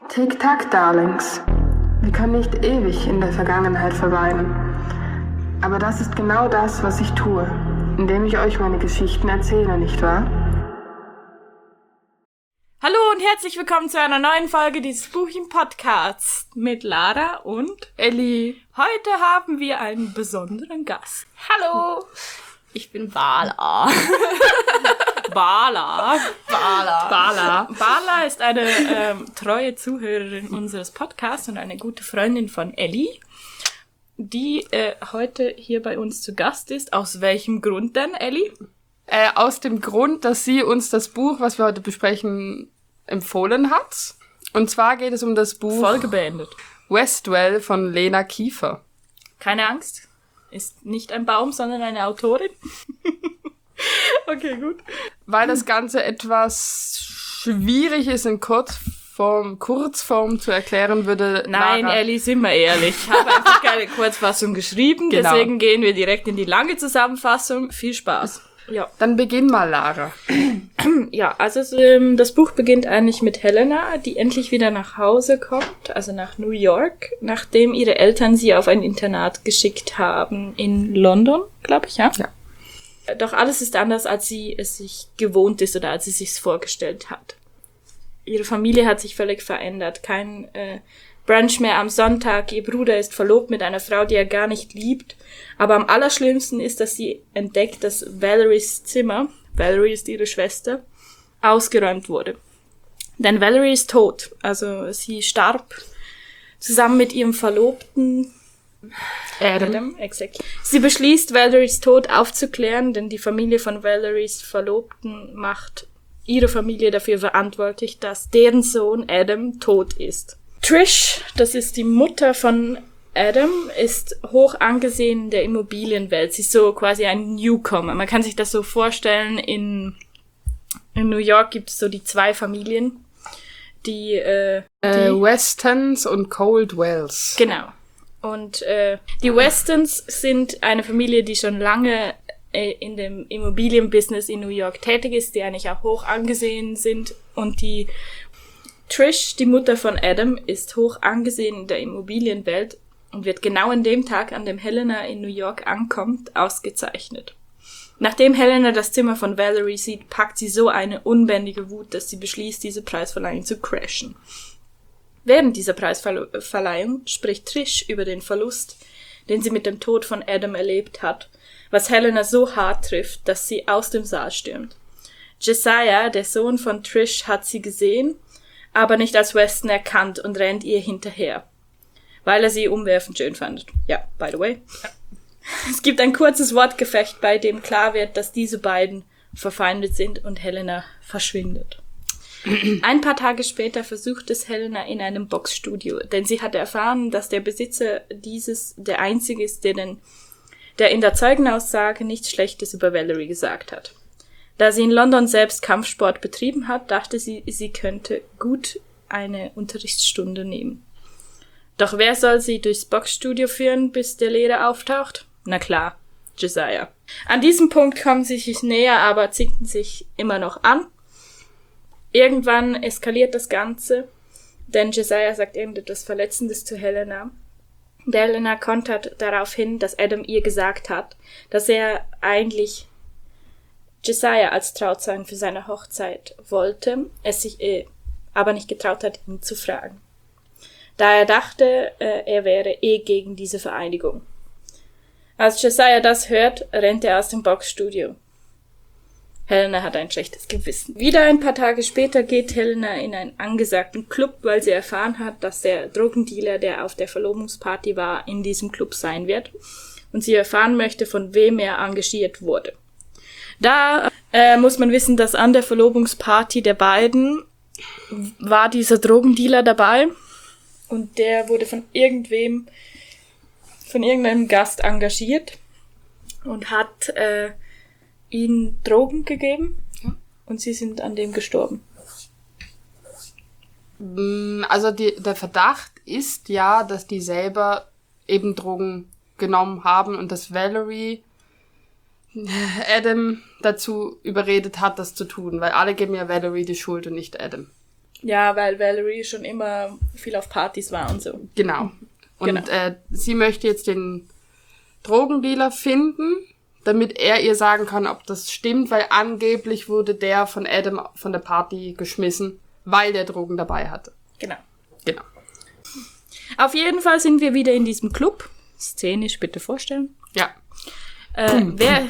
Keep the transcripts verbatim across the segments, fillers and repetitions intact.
Tick-Tack, Darlings. Wir können nicht ewig in der Vergangenheit verweilen. Aber das ist genau das, was ich tue, indem ich euch meine Geschichten erzähle, nicht wahr? Hallo und herzlich willkommen zu einer neuen Folge dieses Buchchen-Podcasts mit Lara und Elli. Heute haben wir einen besonderen Gast. Hallo! Ich bin Bala. Bala. Bala. Bala. Bala ist eine ähm, treue Zuhörerin unseres Podcasts und eine gute Freundin von Elli, die äh, heute hier bei uns zu Gast ist. Aus welchem Grund denn, Elli? Äh, aus dem Grund, dass sie uns das Buch, was wir heute besprechen, empfohlen hat. Und zwar geht es um das Buch Folge beendet. Westwell von Lena Kiefer. Keine Angst. Ist nicht ein Baum, sondern eine Autorin. Okay, gut. Weil das Ganze etwas schwierig ist, in Kurzform, Kurzform zu erklären, würde Nein, Lara... Elli, sind wir ehrlich. Ich habe einfach keine Kurzfassung geschrieben, Genau. Deswegen gehen wir direkt in die lange Zusammenfassung. Viel Spaß. Ja, Dann beginn mal, Lara. ja also es, ähm, das Buch beginnt eigentlich mit Helena, die endlich wieder nach Hause kommt, also nach New York, nachdem ihre Eltern sie auf ein Internat geschickt haben in London, glaube ich, ja? Ja. Doch alles ist anders, als sie es sich gewohnt ist oder als sie sich's vorgestellt hat. Ihre Familie hat sich völlig verändert. Kein äh, Brunch mehr am Sonntag. Ihr Bruder ist verlobt mit einer Frau, die er gar nicht liebt. Aber am allerschlimmsten ist, dass sie entdeckt, dass Valeries Zimmer, Valerie ist ihre Schwester, ausgeräumt wurde. Denn Valerie ist tot. Also sie starb zusammen mit ihrem Verlobten Adam. Adam, exakt. Sie beschließt, Valeries Tod aufzuklären, denn die Familie von Valeries Verlobten macht ihre Familie dafür verantwortlich, dass deren Sohn Adam tot ist. Trish, das ist die Mutter von Adam, ist hoch angesehen in der Immobilienwelt. Sie ist so quasi ein Newcomer. Man kann sich das so vorstellen, in, in New York gibt es so die zwei Familien, die, äh, die Äh, Westons und Coldwells. Genau. Und äh, die Westons sind eine Familie, die schon lange äh, in dem Immobilienbusiness in New York tätig ist, die eigentlich auch hoch angesehen sind. Und die Trish, die Mutter von Adam, ist hoch angesehen in der Immobilienwelt und wird genau an dem Tag, an dem Helena in New York ankommt, ausgezeichnet. Nachdem Helena das Zimmer von Valerie sieht, packt sie so eine unbändige Wut, dass sie beschließt, diese Preisverleihung zu crashen. Während dieser Preisverleihung spricht Trish über den Verlust, den sie mit dem Tod von Adam erlebt hat, was Helena so hart trifft, dass sie aus dem Saal stürmt. Josiah, der Sohn von Trish, hat sie gesehen, aber nicht als Weston erkannt und rennt ihr hinterher, weil er sie umwerfend schön fand. Ja, by the way. Es gibt ein kurzes Wortgefecht, bei dem klar wird, dass diese beiden verfeindet sind und Helena verschwindet. Ein paar Tage später versucht es Helena in einem Boxstudio, denn sie hatte erfahren, dass der Besitzer dieses der einzige ist, der, den, der in der Zeugenaussage nichts Schlechtes über Valerie gesagt hat. Da sie in London selbst Kampfsport betrieben hat, dachte sie, sie könnte gut eine Unterrichtsstunde nehmen. Doch wer soll sie durchs Boxstudio führen, bis der Lehrer auftaucht? Na klar, Josiah. An diesem Punkt kommen sie sich näher, aber zicken sich immer noch an. Irgendwann eskaliert das Ganze, denn Josiah sagt irgendetwas Verletzendes zu Helena. Der Helena kontert darauf hin, dass Adam ihr gesagt hat, dass er eigentlich Josiah als Trauzeugen für seine Hochzeit wollte, es sich eh aber nicht getraut hat, ihn zu fragen. Da er dachte, äh, er wäre eh gegen diese Vereinigung. Als Josiah das hört, rennt er aus dem Boxstudio. Helena hat ein schlechtes Gewissen. Wieder ein paar Tage später geht Helena in einen angesagten Club, weil sie erfahren hat, dass der Drogendealer, der auf der Verlobungsparty war, in diesem Club sein wird. Und sie erfahren möchte, von wem er engagiert wurde. Da äh, muss man wissen, dass an der Verlobungsparty der beiden war dieser Drogendealer dabei. Und der wurde von irgendwem, von irgendeinem Gast engagiert und hat äh, ihnen Drogen gegeben und sie sind an dem gestorben. Also die, der Verdacht ist ja, dass die selber eben Drogen genommen haben und dass Valerie Adam dazu überredet hat, das zu tun, weil alle geben ja Valerie die Schuld und nicht Adam. Ja, weil Valerie schon immer viel auf Partys war und so. Genau. Und Genau. Äh, sie möchte jetzt den Drogendealer finden, damit er ihr sagen kann, ob das stimmt, weil angeblich wurde der von Adam von der Party geschmissen, weil der Drogen dabei hatte. Genau. Genau. Auf jeden Fall sind wir wieder in diesem Club. Szenisch bitte vorstellen. Ja. Äh, wer...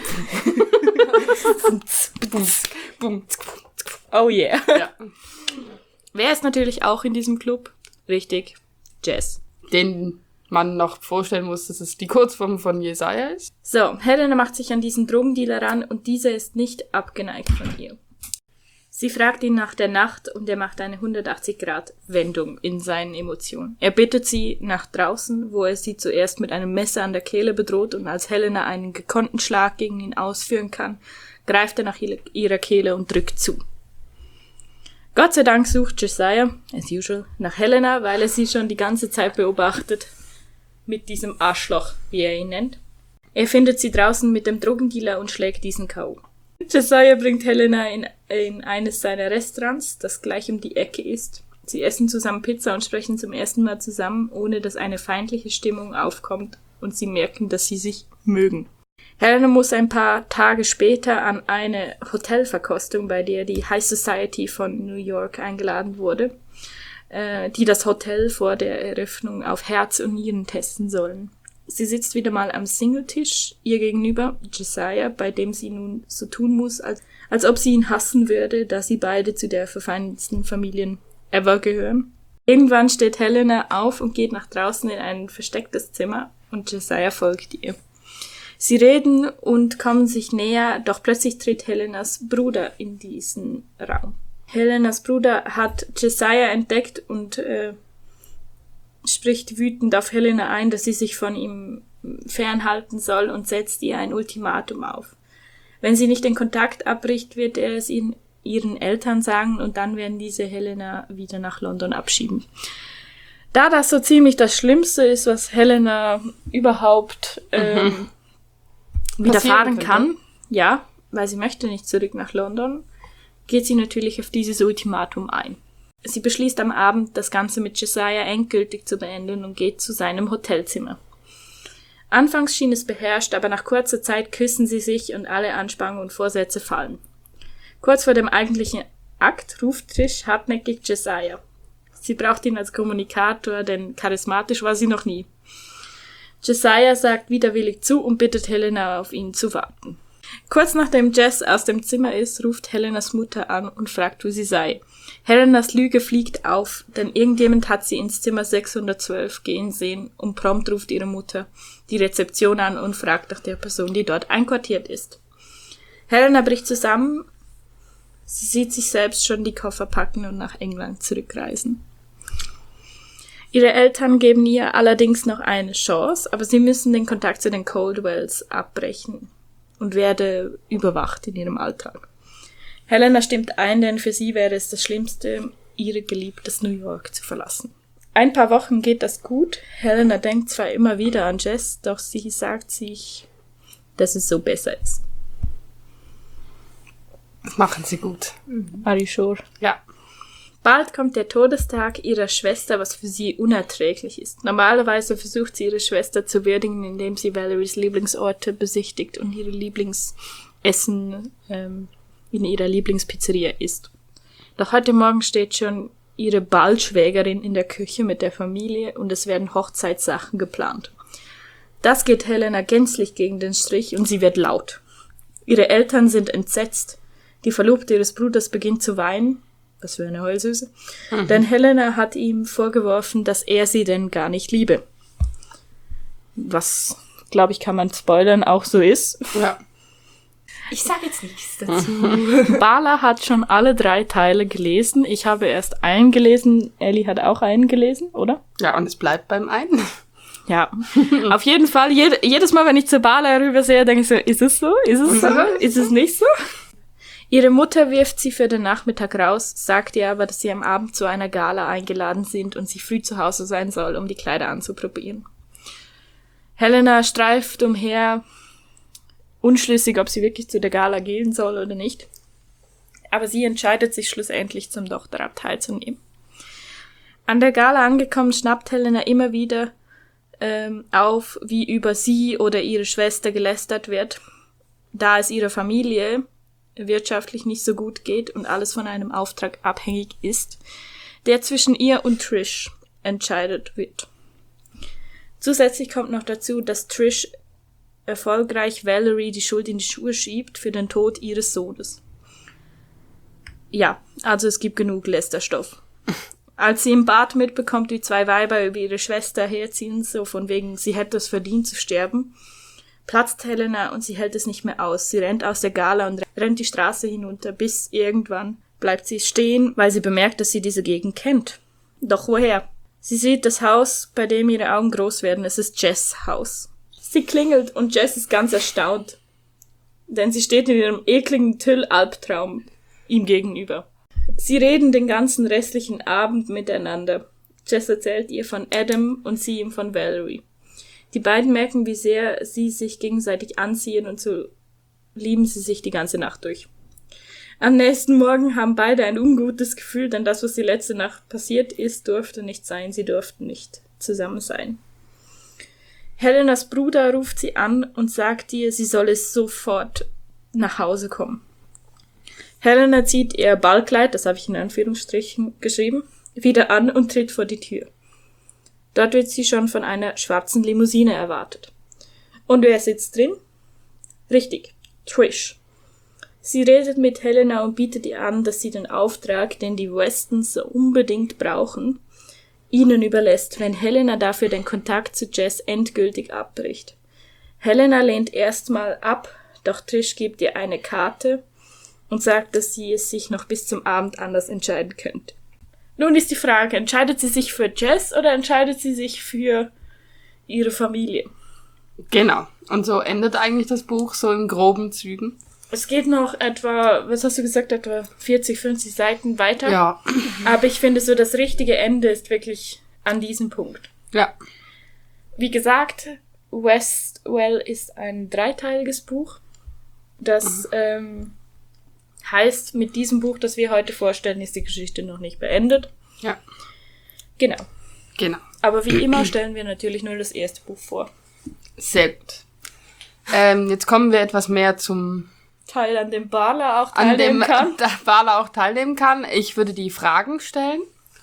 Oh yeah. Ja. Wer ist natürlich auch in diesem Club? Richtig, Jess. Den man noch vorstellen muss, dass es die Kurzform von Jesaja ist. So, Helena macht sich an diesen Drogendealer ran und dieser ist nicht abgeneigt von ihr. Sie fragt ihn nach der Nacht und er macht eine hundertachtzig Grad Wendung in seinen Emotionen. Er bittet sie nach draußen, wo er sie zuerst mit einem Messer an der Kehle bedroht und als Helena einen gekonnten Schlag gegen ihn ausführen kann, greift er nach ihrer Kehle und drückt zu. Gott sei Dank sucht Josiah, as usual, nach Helena, weil er sie schon die ganze Zeit beobachtet, mit diesem Arschloch, wie er ihn nennt. Er findet sie draußen mit dem Drogendealer und schlägt diesen K O Josiah bringt Helena in, in eines seiner Restaurants, das gleich um die Ecke ist. Sie essen zusammen Pizza und sprechen zum ersten Mal zusammen, ohne dass eine feindliche Stimmung aufkommt und sie merken, dass sie sich mögen. Helena muss ein paar Tage später an eine Hotelverkostung, bei der die High Society von New York eingeladen wurde, äh, die das Hotel vor der Eröffnung auf Herz und Nieren testen sollen. Sie sitzt wieder mal am Singletisch, ihr gegenüber Josiah, bei dem sie nun so tun muss, als, als ob sie ihn hassen würde, da sie beide zu der verfeindetsten Familien ever gehören. Irgendwann steht Helena auf und geht nach draußen in ein verstecktes Zimmer und Josiah folgt ihr. Sie reden und kommen sich näher, doch plötzlich tritt Helenas Bruder in diesen Raum. Helenas Bruder hat Josiah entdeckt und äh, spricht wütend auf Helena ein, dass sie sich von ihm fernhalten soll und setzt ihr ein Ultimatum auf. Wenn sie nicht den Kontakt abbricht, wird er es ihnen, ihren Eltern sagen und dann werden diese Helena wieder nach London abschieben. Da das so ziemlich das Schlimmste ist, was Helena überhaupt ähm, mhm. widerfahren kann, ja, weil sie möchte nicht zurück nach London, geht sie natürlich auf dieses Ultimatum ein. Sie beschließt am Abend, das Ganze mit Josiah endgültig zu beenden und geht zu seinem Hotelzimmer. Anfangs schien es beherrscht, aber nach kurzer Zeit küssen sie sich und alle Anspannungen und Vorsätze fallen. Kurz vor dem eigentlichen Akt ruft Trish hartnäckig Josiah. Sie braucht ihn als Kommunikator, denn charismatisch war sie noch nie. Josiah sagt widerwillig zu und bittet Helena, auf ihn zu warten. Kurz nachdem Jess aus dem Zimmer ist, ruft Helenas Mutter an und fragt, wo sie sei. Helenas Lüge fliegt auf, denn irgendjemand hat sie ins Zimmer sechshundertzwölf gehen sehen und prompt ruft ihre Mutter die Rezeption an und fragt nach der Person, die dort einquartiert ist. Helena bricht zusammen, sie sieht sich selbst schon die Koffer packen und nach England zurückreisen. Ihre Eltern geben ihr allerdings noch eine Chance, aber sie müssen den Kontakt zu den Coldwells abbrechen und werde überwacht in ihrem Alltag. Helena stimmt ein, denn für sie wäre es das Schlimmste, ihr geliebtes New York zu verlassen. Ein paar Wochen geht das gut. Helena denkt zwar immer wieder an Jess, doch sie sagt sich, dass es so besser ist. Das machen sie gut. Are you sure? Ja. Bald kommt der Todestag ihrer Schwester, was für sie unerträglich ist. Normalerweise versucht sie ihre Schwester zu würdigen, indem sie Valeries Lieblingsorte besichtigt und ihre Lieblingsessen ähm, in ihrer Lieblingspizzeria isst. Doch heute Morgen steht schon ihre Ballschwägerin in der Küche mit der Familie und es werden Hochzeitssachen geplant. Das geht Helena gänzlich gegen den Strich und sie wird laut. Ihre Eltern sind entsetzt. Die Verlobte ihres Bruders beginnt zu weinen. Was für eine Heulsüße. Mhm. Denn Helena hat ihm vorgeworfen, dass er sie denn gar nicht liebe. Was, glaube ich, kann man spoilern, auch so ist. Ja. Ich sage jetzt nichts dazu. Bala hat schon alle drei Teile gelesen. Ich habe erst einen gelesen. Ellie hat auch einen gelesen, oder? Ja, und es bleibt beim einen. Ja, auf jeden Fall. Jed- jedes Mal, wenn ich zu Bala rübersehe, denke ich so, ist es so? Ist es so? Ist es nicht so? Ihre Mutter wirft sie für den Nachmittag raus, sagt ihr aber, dass sie am Abend zu einer Gala eingeladen sind und sie früh zu Hause sein soll, um die Kleider anzuprobieren. Helena streift umher, unschlüssig, ob sie wirklich zu der Gala gehen soll oder nicht. Aber sie entscheidet sich schlussendlich, zum Doktorabteil teilzunehmen. An der Gala angekommen, schnappt Helena immer wieder ähm, auf, wie über sie oder ihre Schwester gelästert wird, da es ihrer Familie wirtschaftlich nicht so gut geht und alles von einem Auftrag abhängig ist, der zwischen ihr und Trish entscheidet wird. Zusätzlich kommt noch dazu, dass Trish erfolgreich Valerie die Schuld in die Schuhe schiebt für den Tod ihres Sohnes. Ja, also es gibt genug Lästerstoff. Als sie im Bad mitbekommt, wie zwei Weiber über ihre Schwester herziehen, so von wegen, sie hätte es verdient zu sterben, platzt Helena und sie hält es nicht mehr aus. Sie rennt aus der Gala und rennt die Straße hinunter, bis irgendwann bleibt sie stehen, weil sie bemerkt, dass sie diese Gegend kennt. Doch woher? Sie sieht das Haus, bei dem ihre Augen groß werden. Es ist Jess' Haus. Sie klingelt und Jess ist ganz erstaunt, denn sie steht in ihrem ekligen Tüll-Albtraum ihm gegenüber. Sie reden den ganzen restlichen Abend miteinander. Jess erzählt ihr von Adam und sie ihm von Valerie. Die beiden merken, wie sehr sie sich gegenseitig anziehen und so lieben sie sich die ganze Nacht durch. Am nächsten Morgen haben beide ein ungutes Gefühl, denn das, was die letzte Nacht passiert ist, durfte nicht sein. Sie durften nicht zusammen sein. Helenas Bruder ruft sie an und sagt ihr, sie solle sofort nach Hause kommen. Helena zieht ihr Ballkleid, das habe ich in Anführungsstrichen geschrieben, wieder an und tritt vor die Tür. Dort wird sie schon von einer schwarzen Limousine erwartet. Und wer sitzt drin? Richtig, Trish. Sie redet mit Helena und bietet ihr an, dass sie den Auftrag, den die Westons so unbedingt brauchen, ihnen überlässt, wenn Helena dafür den Kontakt zu Jess endgültig abbricht. Helena lehnt erstmal ab, doch Trish gibt ihr eine Karte und sagt, dass sie es sich noch bis zum Abend anders entscheiden könnte. Nun ist die Frage, entscheidet sie sich für Jess oder entscheidet sie sich für ihre Familie? Genau. Und so endet eigentlich das Buch so in groben Zügen. Es geht noch etwa, was hast du gesagt, etwa vierzig, fünfzig Seiten weiter. Ja. Aber ich finde so, das richtige Ende ist wirklich an diesem Punkt. Ja. Wie gesagt, Westwell ist ein dreiteiliges Buch. Das mhm. ähm, heißt, mit diesem Buch, das wir heute vorstellen, ist die Geschichte noch nicht beendet. Ja. Genau. Genau. Aber wie immer stellen wir natürlich nur das erste Buch vor. Sehr gut. Ähm, jetzt kommen wir etwas mehr zum Teil, an dem Barla auch teilnehmen an dem kann. Da Barla auch teilnehmen kann. Ich würde die Fragen stellen.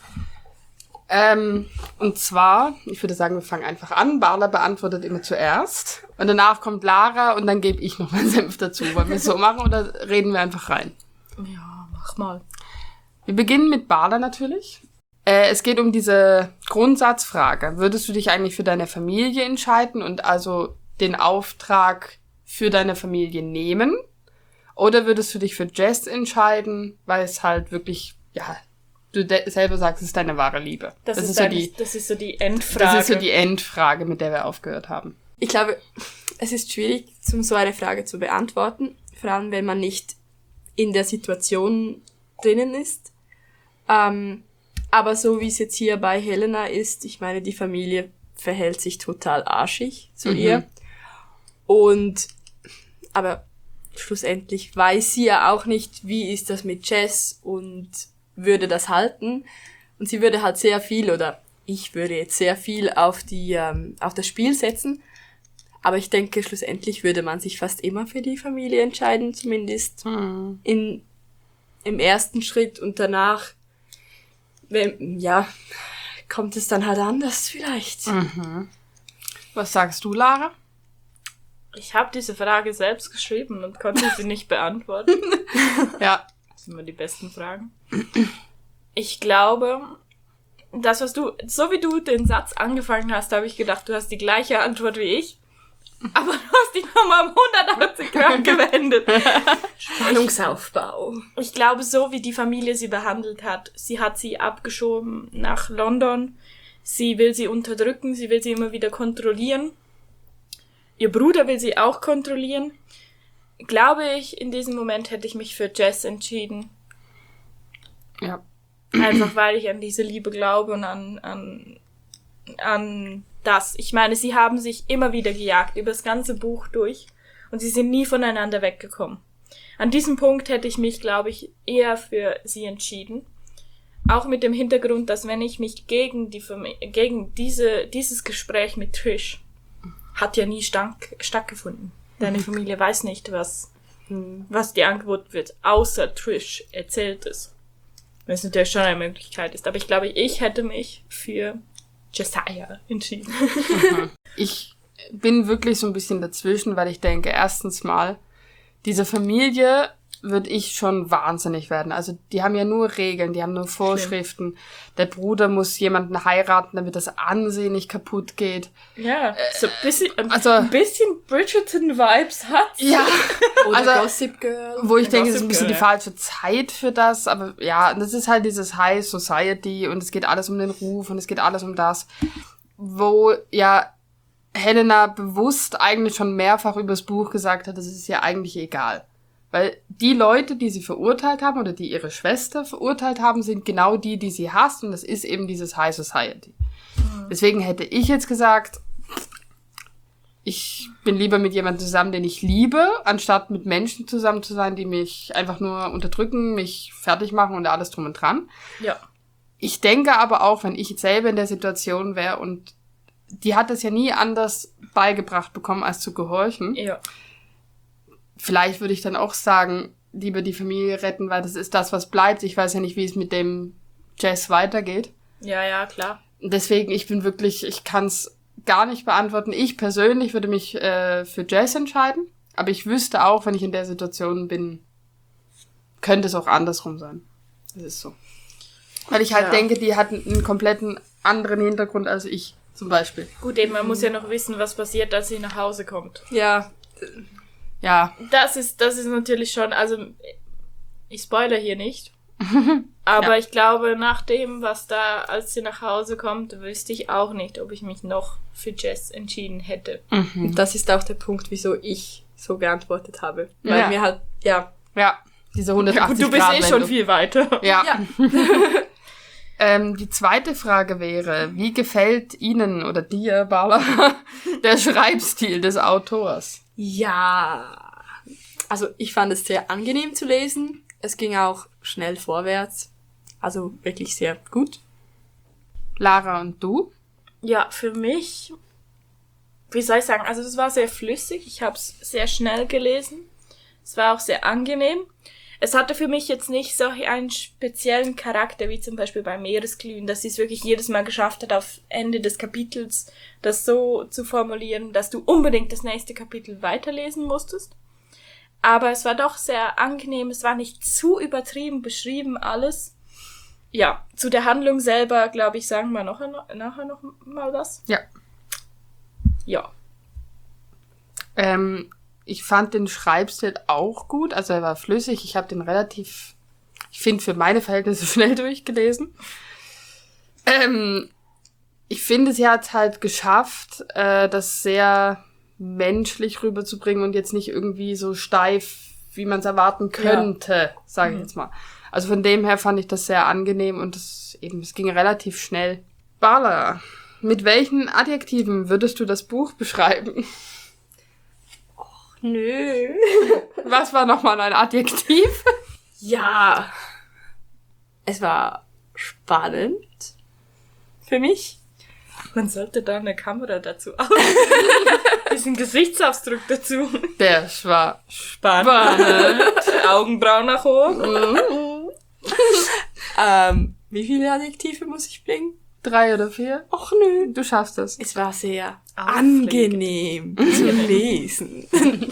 Ähm, und zwar, ich würde sagen, wir fangen einfach an. Barla beantwortet immer zuerst. Und danach kommt Lara und dann gebe ich noch meinen Senf dazu. Wollen wir es so machen oder reden wir einfach rein? Ja, mach mal. Wir beginnen mit Barla natürlich. Äh, es geht um diese Grundsatzfrage. Würdest du dich eigentlich für deine Familie entscheiden und also den Auftrag für deine Familie nehmen? Oder würdest du dich für Jess entscheiden, weil es halt wirklich, ja, du de- selber sagst, es ist deine wahre Liebe. Das, das ist, ist so die, das ist so die Endfrage. Das ist so die Endfrage, mit der wir aufgehört haben. Ich glaube, es ist schwierig, um so eine Frage zu beantworten, vor allem wenn man nicht in der Situation drinnen ist. Ähm, aber so wie es jetzt hier bei Helena ist, ich meine, die Familie verhält sich total arschig zu Mhm. ihr. Und, aber schlussendlich weiß sie ja auch nicht, wie ist das mit Jess und würde das halten. Und sie würde halt sehr viel, oder ich würde jetzt sehr viel auf die, ähm, auf das Spiel setzen. Aber ich denke, schlussendlich würde man sich fast immer für die Familie entscheiden, zumindest Mhm. in, im ersten Schritt. Und danach, wenn, ja, kommt es dann halt anders vielleicht. Mhm. Was sagst du, Lara? Ich habe diese Frage selbst geschrieben und konnte sie nicht beantworten. Ja. Das sind immer die besten Fragen. Ich glaube, das, was du, so wie du den Satz angefangen hast, habe ich gedacht, du hast die gleiche Antwort wie ich. Aber du hast dich nochmal um hundertachtzig Grad gewendet. Spannungsaufbau. Ich glaube, so wie die Familie sie behandelt hat, sie hat sie abgeschoben nach London. Sie will sie unterdrücken, sie will sie immer wieder kontrollieren. Ihr Bruder will sie auch kontrollieren. Glaube ich, in diesem Moment hätte ich mich für Jess entschieden. Ja. Einfach weil ich an diese Liebe glaube und an, an, an das. Ich meine, sie haben sich immer wieder gejagt, über das ganze Buch durch. Und sie sind nie voneinander weggekommen. An diesem Punkt hätte ich mich, glaube ich, eher für sie entschieden. auch mit dem Hintergrund, dass wenn ich mich gegen die Fam- gegen diese dieses Gespräch mit Trish hat ja nie stank, stattgefunden. Deine Familie weiß nicht, was was dir angeboten wird, außer Trish erzählt es. Was natürlich schon eine Möglichkeit ist. Aber ich glaube, ich hätte mich für Josiah entschieden. Ich bin wirklich so ein bisschen dazwischen, weil ich denke, erstens mal, diese Familie würde ich schon wahnsinnig werden. Also die haben ja nur Regeln, die haben nur Vorschriften. Schlimm. Der Bruder muss jemanden heiraten, damit das Ansehen nicht kaputt geht. Ja, so ein bisschen, also, ein bisschen Bridgerton-Vibes hat. Ja, Oder also, Gossip Girl. Wo ich denke, es ist Gossip ein bisschen Girl, die falsche Zeit für das. Aber ja, das ist halt dieses High Society und es geht alles um den Ruf und es geht alles um das, wo ja Helena bewusst eigentlich schon mehrfach übers Buch gesagt hat, das ist ja eigentlich egal. Weil die Leute, die sie verurteilt haben oder die ihre Schwester verurteilt haben, sind genau die, die sie hasst. Und das ist eben dieses High Society. Mhm. Deswegen hätte ich jetzt gesagt, ich bin lieber mit jemandem zusammen, den ich liebe, anstatt mit Menschen zusammen zu sein, die mich einfach nur unterdrücken, mich fertig machen und alles drum und dran. Ja. Ich denke aber auch, wenn ich jetzt selber in der Situation wäre und die hat es ja nie anders beigebracht bekommen, als zu gehorchen. Ja. Vielleicht würde ich dann auch sagen, lieber die Familie retten, weil das ist das, was bleibt. Ich weiß ja nicht, wie es mit dem Jess weitergeht. Ja, ja, klar. Deswegen, ich bin wirklich, ich kann es gar nicht beantworten. Ich persönlich würde mich äh, für Jess entscheiden, aber ich wüsste auch, wenn ich in der Situation bin, könnte es auch andersrum sein. Das ist so. Weil ich halt ja. denke, die hat einen kompletten anderen Hintergrund als ich zum Beispiel. Gut, eben, man muss ja noch wissen, was passiert, als sie nach Hause kommt. Ja. Ja. Das ist, das ist natürlich schon, also, ich spoilere hier nicht. Aber ja. ich glaube, nach dem, was da, als sie nach Hause kommt, wüsste ich auch nicht, ob ich mich noch für Jess entschieden hätte. Mhm. Das ist auch der Punkt, wieso ich so geantwortet habe. Weil Ja. mir halt, ja. Ja, diese hundertachtzig Ja, gut, du bist Grad eh schon viel weiter. Ja. Ja. ähm, die zweite Frage wäre, wie gefällt Ihnen oder dir, Bala, der Schreibstil des Autors? Ja. Also ich fand es sehr angenehm zu lesen. Es ging auch schnell vorwärts. Also wirklich sehr gut. Lara und du? Ja, für mich, wie soll ich sagen, also es war sehr flüssig, ich habe es sehr schnell gelesen, es war auch sehr angenehm. Es hatte für mich jetzt nicht so einen speziellen Charakter, wie zum Beispiel bei Meeresglühen, dass sie es wirklich jedes Mal geschafft hat, auf Ende des Kapitels das so zu formulieren, dass du unbedingt das nächste Kapitel weiterlesen musstest. Aber es war doch sehr angenehm, es war nicht zu übertrieben beschrieben alles. Ja, zu der Handlung selber, glaube ich, sagen wir noch, nachher noch mal was. Ja. Ja. Ähm, ich fand den Schreibstil auch gut, also er war flüssig, ich habe den relativ, ich finde, für meine Verhältnisse schnell durchgelesen. Ähm, ich finde, sie hat halt geschafft, äh, das sehr menschlich rüberzubringen und jetzt nicht irgendwie so steif, wie man es erwarten könnte, ja. sage ich Mhm. jetzt mal. Also von dem her fand ich das sehr angenehm und es eben, es ging relativ schnell. Bala, mit welchen Adjektiven würdest du das Buch beschreiben? Nö. Was war nochmal ein Adjektiv? Ja. Es war spannend. Für mich. Man sollte da eine Kamera dazu auf. Diesen Gesichtsausdruck dazu. Der war Spannend. Augenbrauen nach oben. Ähm, wie viele Adjektive muss ich bringen? Drei oder vier? Och nö. Du schaffst es. Es war sehr Aufregend. angenehm zu lesen.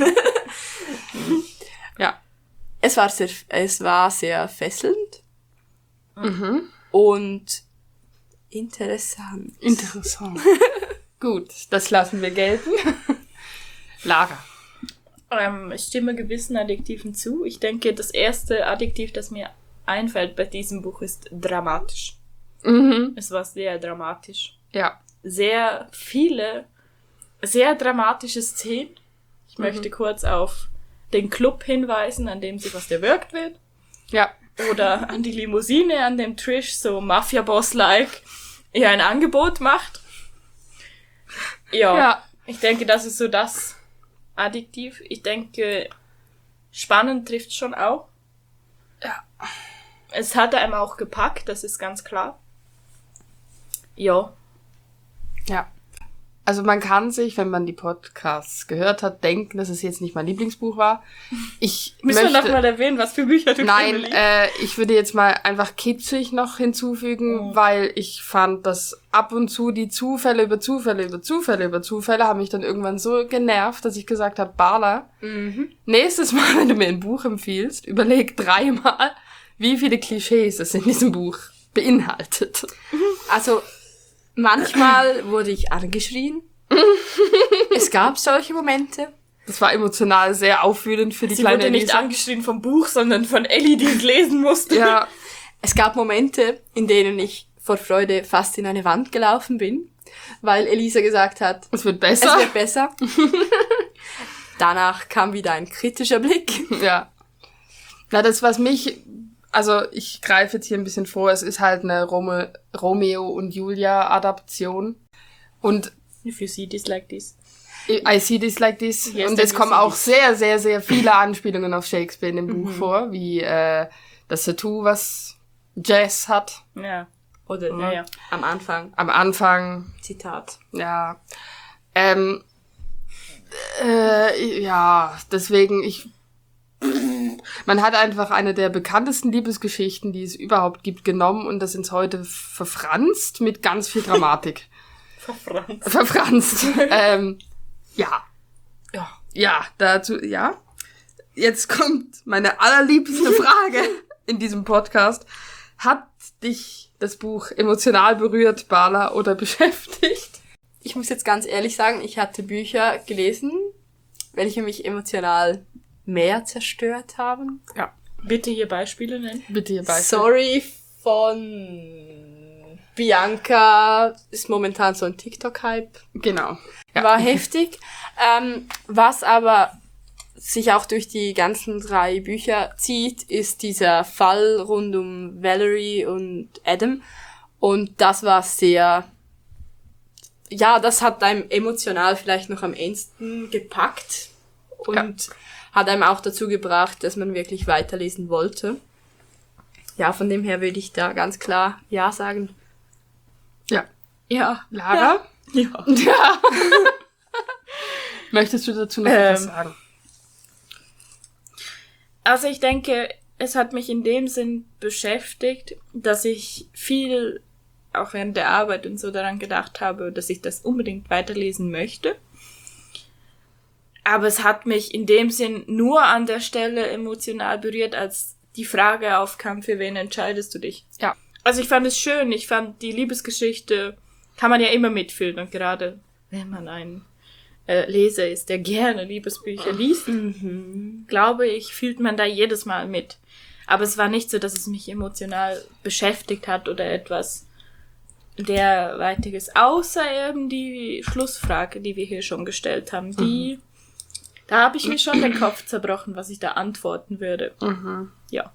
Ja. Es war sehr, es war sehr fesselnd Mhm. und interessant. Interessant. Gut, das lassen wir gelten. Lara. Ähm, ich stimme gewissen Adjektiven zu. Ich denke, das erste Adjektiv, das mir einfällt bei diesem Buch, ist dramatisch. Mhm. Es war sehr dramatisch. Ja. Sehr viele, sehr dramatische Szenen. Ich Mhm. möchte kurz auf den Club hinweisen, an dem sie fast erwürgt wird. Ja. Oder an die Limousine, an dem Trish so Mafia-Boss-like ihr ein Angebot macht. Ja, Ja. ich denke, das ist so das Adjektiv. Ich denke, spannend trifft schon auch. Ja. es hat einem auch gepackt, das ist ganz klar. Ja. Ja. Also man kann sich, wenn man die Podcasts gehört hat, denken, dass es jetzt nicht mein Lieblingsbuch war. Ich Müssen möchte, wir noch mal erwähnen, was für Bücher du Nein, liest? äh, ich würde jetzt mal einfach kitschig noch hinzufügen, Mhm. weil ich fand, dass ab und zu die Zufälle über Zufälle über Zufälle über Zufälle haben mich dann irgendwann so genervt, dass ich gesagt habe, Barla, Mhm. nächstes Mal, wenn du mir ein Buch empfiehlst, überleg dreimal, wie viele Klischees es in diesem Buch beinhaltet. Also, manchmal wurde ich angeschrien. Es gab solche Momente. Das war emotional sehr aufwühlend für die Sie kleine wurde nicht Elisa. angeschrien vom Buch, sondern von Ellie, die es lesen musste. Ja, Es gab Momente, in denen ich vor Freude fast in eine Wand gelaufen bin, weil Elisa gesagt hat, es wird es besser. wird besser. Danach kam wieder ein kritischer Blick. Ja. Na, das, was mich, also ich greife jetzt hier ein bisschen vor, es ist halt eine Rome, Romeo und Julia Adaption. Und If you see this like this. I see this like this. Yes, und then es you kommen see auch this. sehr, sehr, sehr viele Anspielungen auf Shakespeare in dem Buch vor, wie äh, das Tattoo, was Jess hat Ja. Oder Ja, ja. am Anfang, am Anfang. Zitat. Ja. Ähm, äh, ja, deswegen, ich. Man hat einfach eine der bekanntesten Liebesgeschichten, die es überhaupt gibt, genommen und das ins Heute verfranst mit ganz viel Dramatik. Verfranst. Verfranst. ähm, ja. Ja. Ja, dazu, ja. Jetzt kommt meine allerliebste Frage in diesem Podcast. Hat dich das Buch emotional berührt, Barla, oder beschäftigt? Ich muss jetzt ganz ehrlich sagen, ich hatte Bücher gelesen, welche mich emotional mehr zerstört haben. Ja. Bitte hier Beispiele nennen. Bitte hier Beispiel. Sorry von Bianca ist momentan so ein TikTok-Hype. Genau. Ja. War heftig. Ähm, was aber sich auch durch die ganzen drei Bücher zieht, ist dieser Fall rund um Valerie und Adam. Und das war sehr, ja, das hat einem emotional vielleicht noch am ehesten gepackt und Ja. hat einem auch dazu gebracht, dass man wirklich weiterlesen wollte. Ja, von dem her würde ich da ganz klar Ja sagen. Ja. Ja. Lara? Ja. Ja. Möchtest du dazu noch Ähm. etwas sagen? Also ich denke, es hat mich in dem Sinn beschäftigt, dass ich viel, auch während der Arbeit und so, daran gedacht habe, dass ich das unbedingt weiterlesen möchte. Aber es hat mich in dem Sinn nur an der Stelle emotional berührt, als die Frage aufkam, für wen entscheidest du dich? Ja. Also ich fand es schön, ich fand die Liebesgeschichte, kann man ja immer mitfühlen, und gerade wenn man ein äh, Leser ist, der gerne Liebesbücher liest, glaube ich, fühlt man da jedes Mal mit. Aber es war nicht so, dass es mich emotional beschäftigt hat oder etwas derweitiges, außer eben die Schlussfrage, die wir hier schon gestellt haben. Die, mhm. Da habe ich mir schon den Kopf zerbrochen, was ich da antworten würde. Mhm. Ja.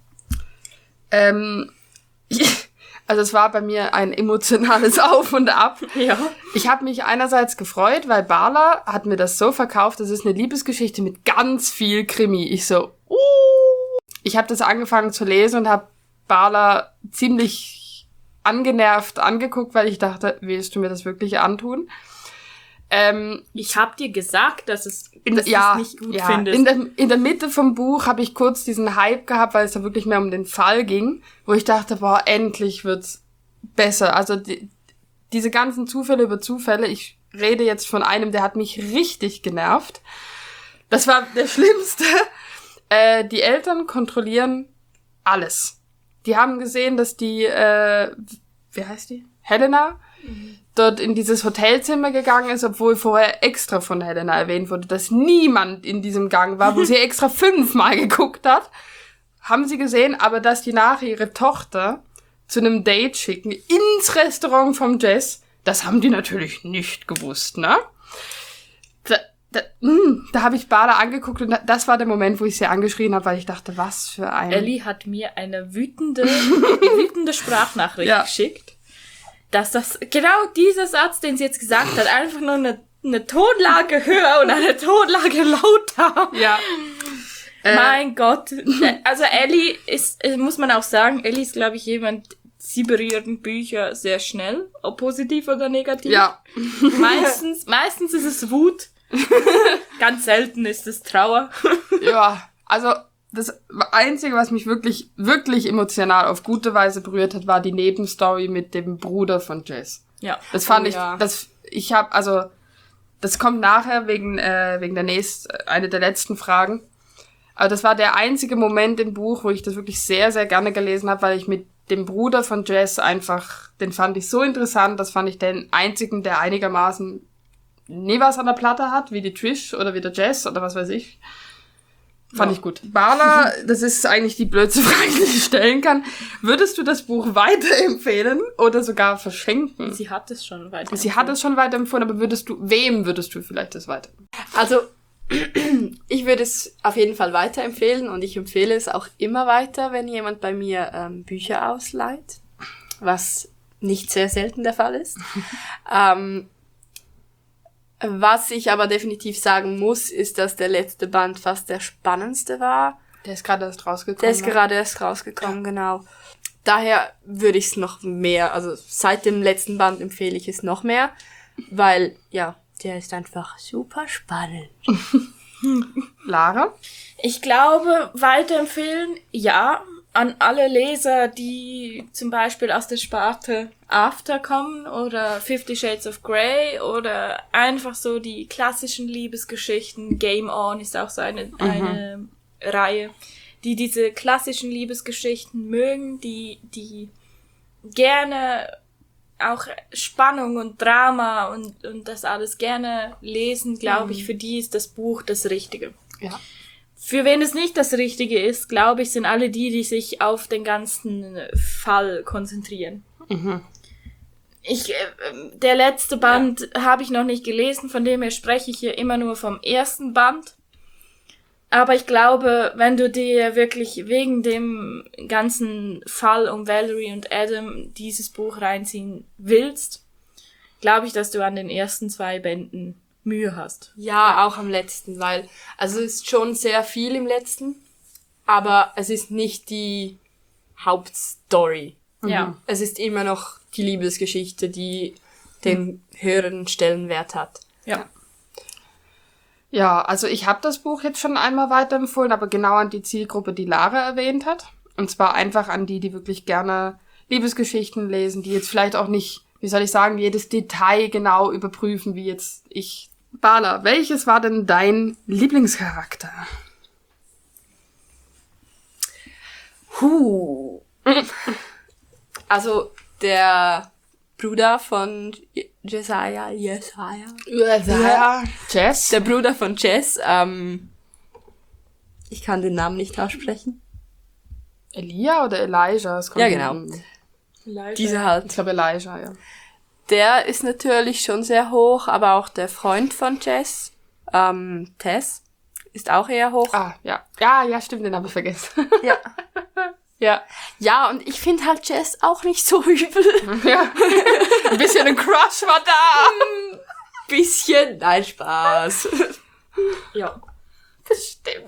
Ähm, also es war bei mir ein emotionales Auf und Ab. Ja. Ich habe mich einerseits gefreut, weil Barla hat mir das so verkauft, das ist eine Liebesgeschichte mit ganz viel Krimi. Ich so, uh. Ich habe das angefangen zu lesen und habe Barla ziemlich angenervt angeguckt, weil ich dachte, willst du mir das wirklich antun? Ähm, Ich habe dir gesagt, dass es in, dass ja, du es nicht gut ja. findest. In der, in der Mitte vom Buch habe ich kurz diesen Hype gehabt, weil es da wirklich mehr um den Fall ging, wo ich dachte, boah, endlich wird's besser. Also die, diese ganzen Zufälle über Zufälle, ich rede jetzt von einem, der hat mich richtig genervt. Das war der Schlimmste. Äh, die Eltern kontrollieren alles. Die haben gesehen, dass die, äh, wie heißt die? Helena? Mhm. Dort in dieses Hotelzimmer gegangen ist, obwohl vorher extra von Helena erwähnt wurde, dass niemand in diesem Gang war, wo sie extra fünfmal geguckt hat. Haben sie gesehen, aber dass die nachher ihre Tochter zu einem Date schicken, ins Restaurant vom Jess, das haben die natürlich nicht gewusst, ne? Da, da, mh, da habe ich Barla angeguckt und das war der Moment, wo ich sie angeschrien habe, weil ich dachte, was für ein... Ellie hat mir eine wütende, wütende Sprachnachricht Ja. geschickt, dass das, genau dieser Satz, den sie jetzt gesagt hat, einfach nur eine, eine Tonlage höher und eine Tonlage lauter. Ja. Äh, Mein Gott. Also Ellie ist, äh, muss man auch sagen, Ellie ist, glaube ich, jemand, sie berühren Bücher sehr schnell, ob positiv oder negativ. Ja. Meistens, meistens ist es Wut. Ganz selten ist es Trauer. Ja, also das Einzige, was mich wirklich, wirklich emotional auf gute Weise berührt hat, war die Nebenstory mit dem Bruder von Jess. Ja. Das fand Oh, ich, ja. das, ich habe, also, das kommt nachher wegen, äh, wegen der nächsten, eine der letzten Fragen. Aber das war der einzige Moment im Buch, wo ich das wirklich sehr, sehr gerne gelesen habe, weil ich mit dem Bruder von Jess einfach, den fand ich so interessant, das fand ich den einzigen, der einigermaßen nie was an der Platte hat, wie die Trish oder wie der Jess oder was weiß ich. Fand Ja. ich gut. Bala, das ist eigentlich die blödste Frage, die ich stellen kann. Würdest du das Buch weiterempfehlen oder sogar verschenken? Sie hat es schon weiter. Sie hat es schon weiterempfohlen, aber würdest du, wem würdest du vielleicht das weiter? Also, ich würde es auf jeden Fall weiterempfehlen und ich empfehle es auch immer weiter, wenn jemand bei mir ähm, Bücher ausleiht, was nicht sehr selten der Fall ist. ähm, was ich aber definitiv sagen muss, ist, dass der letzte Band fast der spannendste war. Der ist gerade erst rausgekommen. Der ist ne? gerade erst rausgekommen, genau. Daher würde ich es noch mehr, also seit dem letzten Band empfehle ich es noch mehr, weil, ja, der ist einfach super spannend. Lara? Ich glaube, weiterempfehlen, ja, an alle Leser, die zum Beispiel aus der Sparte After kommen oder Fifty Shades of Grey oder einfach so die klassischen Liebesgeschichten. Game On ist auch so eine, eine Reihe, die diese klassischen Liebesgeschichten mögen, die, die gerne auch Spannung und Drama und, und das alles gerne lesen, glaube ich, für die ist das Buch das Richtige. Ja. Für wen es nicht das Richtige ist, glaube ich, sind alle die, die sich auf den ganzen Fall konzentrieren. Mhm. Ich, äh, der letzte Band habe ich noch nicht gelesen, von dem her spreche ich hier immer nur vom ersten Band. Aber ich glaube, wenn du dir wirklich wegen dem ganzen Fall um Valerie und Adam dieses Buch reinziehen willst, glaube ich, dass du an den ersten zwei Bänden Mühe hast. Ja, auch am letzten, weil, also es ist schon sehr viel im letzten, aber es ist nicht die Hauptstory. Ja. Es ist immer noch die Liebesgeschichte, die den höheren Stellenwert hat. Ja. Ja, also ich habe das Buch jetzt schon einmal weiterempfohlen, aber genau an die Zielgruppe, die Lara erwähnt hat. Und zwar einfach an die, die wirklich gerne Liebesgeschichten lesen, die jetzt vielleicht auch nicht, wie soll ich sagen, jedes Detail genau überprüfen, wie jetzt ich. Bala, welches war denn dein Lieblingscharakter? Huh. Also der Bruder von Jesiah, Jesiah, Ja, Jess? der Bruder von Jess, ähm, ich kann den Namen nicht aussprechen. Elia oder Elijah? Es kommt Ja, genau. in- Dieser Ich halt. glaube Elijah, ja. Der ist natürlich schon sehr hoch, aber auch der Freund von Jess, ähm, Tess, ist auch eher hoch. Ah, ja. Ja, ja, stimmt, den habe ich vergessen. Ja. ja. Ja, und ich finde halt Jess auch nicht so übel. ja. Ein bisschen ein Crush war da. Bisschen, nein, Spaß. Ja. Das stimmt.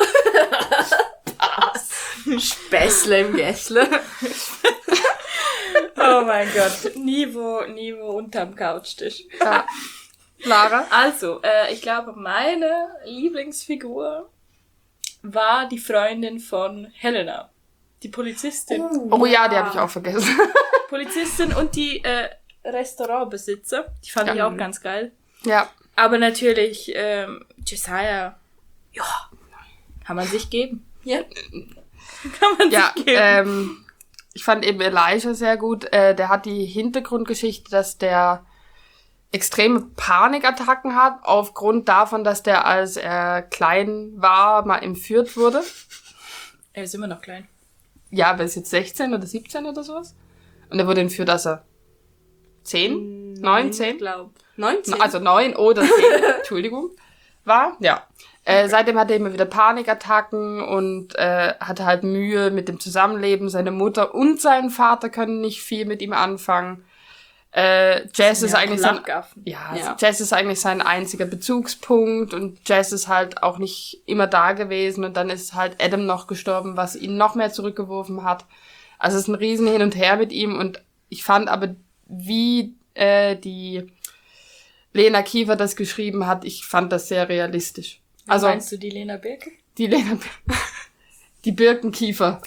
Späßle im Gässle. Oh mein Gott. Niveau, Niveau unterm Couchtisch. Ja. Lara? Also, äh, ich glaube, meine Lieblingsfigur war die Freundin von Helena. Die Polizistin. Oh ja, die habe ich auch vergessen. Polizistin und die äh, Restaurantbesitzer. Die fand Ja. ich auch ganz geil. ja. Aber natürlich, ähm, Jesiah, ja, kann man sich geben. Ja. Kann man Ja, sich geben. ähm, ich fand eben Elijah sehr gut. Äh, der hat die Hintergrundgeschichte, dass der extreme Panikattacken hat, aufgrund davon, dass der, als er klein war, mal entführt wurde. Er ist immer noch klein. Ja, aber er ist jetzt sechzehn oder siebzehn oder sowas. Und er wurde entführt, als er zehn, neun, zehn? Ich glaube. neunzehn? Also neun oder zehn, Entschuldigung, war. Ja. Äh, seitdem hat er immer wieder Panikattacken und äh, hatte halt Mühe mit dem Zusammenleben. Seine Mutter und sein Vater können nicht viel mit ihm anfangen. Äh, Jess ist Ja, eigentlich sein, Lachgaffen. ja, Ja. Jess ist eigentlich sein einziger Bezugspunkt und Jess ist halt auch nicht immer da gewesen und dann ist halt Adam noch gestorben, was ihn noch mehr zurückgeworfen hat. Also es ist ein riesen Hin und Her mit ihm und ich fand aber, wie äh, die Lena Kiefer das geschrieben hat, ich fand das sehr realistisch. Also Also meinst du die Lena Birke? die Lena, die Birkenkiefer.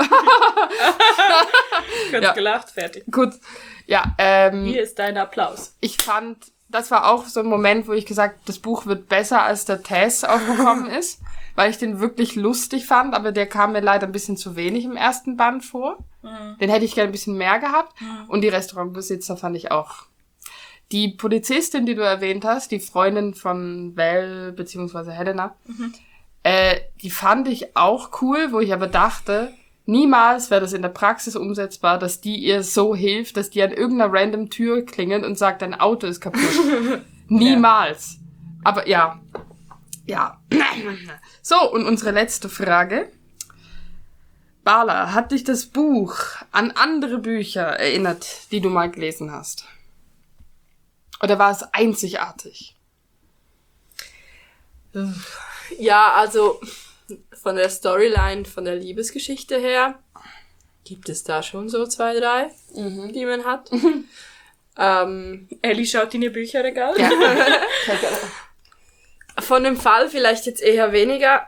Kurz Ja. gelacht, fertig. Gut, ja, ähm, Hier ist dein Applaus. ich fand, das war auch so ein Moment, wo ich gesagt, das Buch wird besser, als der Tess aufgekommen ist, weil ich den wirklich lustig fand, aber der kam mir leider ein bisschen zu wenig im ersten Band vor. Mhm. Den hätte ich gerne ein bisschen mehr gehabt. Mhm. Und die Restaurantbesitzer fand ich auch. Die Polizistin, die du erwähnt hast, die Freundin von Val beziehungsweise Helena, Mhm. äh, die fand ich auch cool, wo ich aber dachte, niemals wäre das in der Praxis umsetzbar, dass die ihr so hilft, dass die an irgendeiner random Tür klingelt und sagt, dein Auto ist kaputt. Niemals. Aber ja. Ja. So, und unsere letzte Frage. Bala, hat dich das Buch an andere Bücher erinnert, die du mal gelesen hast? Oder war es einzigartig? Ja, also von der Storyline, von der Liebesgeschichte her, gibt es da schon so zwei, drei, die man hat. ähm, Ellie schaut in ihr Bücherregal. Ja. von dem Fall vielleicht jetzt eher weniger.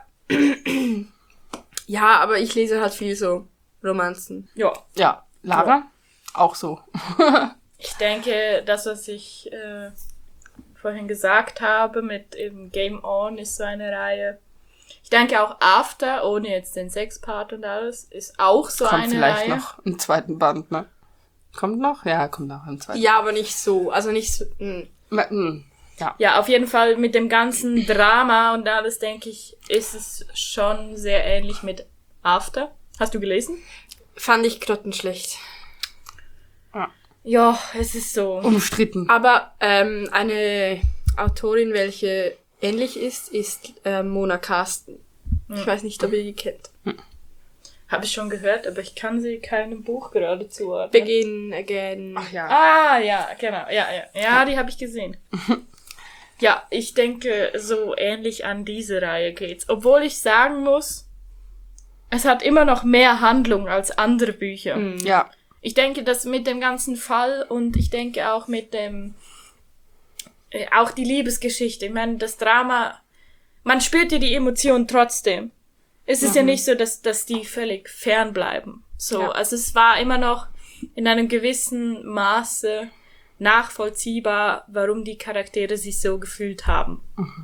Ja, aber ich lese halt viel so Romanzen. Ja. Ja, Lara? Auch so. Ich denke, das, was ich äh, vorhin gesagt habe mit eben Game On, ist so eine Reihe. Ich denke auch After, ohne jetzt den Sexpart und alles, ist auch so Kommt eine vielleicht Reihe. noch im zweiten Band, ne? Kommt noch? Ja, kommt noch im zweiten. Ja, aber nicht so. Also nicht so. Mh. Ma- hm, Ja. Ja, auf jeden Fall mit dem ganzen Drama und alles, denke ich, ist es schon sehr ähnlich mit After. Hast du gelesen? Fand ich grottenschlecht. Ja, es ist so. Umstritten. Aber ähm, eine Autorin, welche ähnlich ist, ist äh, Mona Carsten. Ich weiß nicht, ob ihr die kennt. Habe ich schon gehört, aber ich kann sie keinem Buch gerade zuordnen. Begin Again. Ach ja. Ah, ja, genau. Ja, ja. Ja, die habe ich gesehen. Ja, ich denke, so ähnlich an diese Reihe geht's. Obwohl ich sagen muss, es hat immer noch mehr Handlung als andere Bücher. Mhm. Ja. Ich denke, dass mit dem ganzen Fall und ich denke auch mit dem, äh, auch die Liebesgeschichte, ich meine, das Drama, man spürt ja die Emotionen trotzdem. Es ist Mhm. ja nicht so, dass, dass die völlig fern bleiben. So, Ja. also es war immer noch in einem gewissen Maße nachvollziehbar, warum die Charaktere sich so gefühlt haben.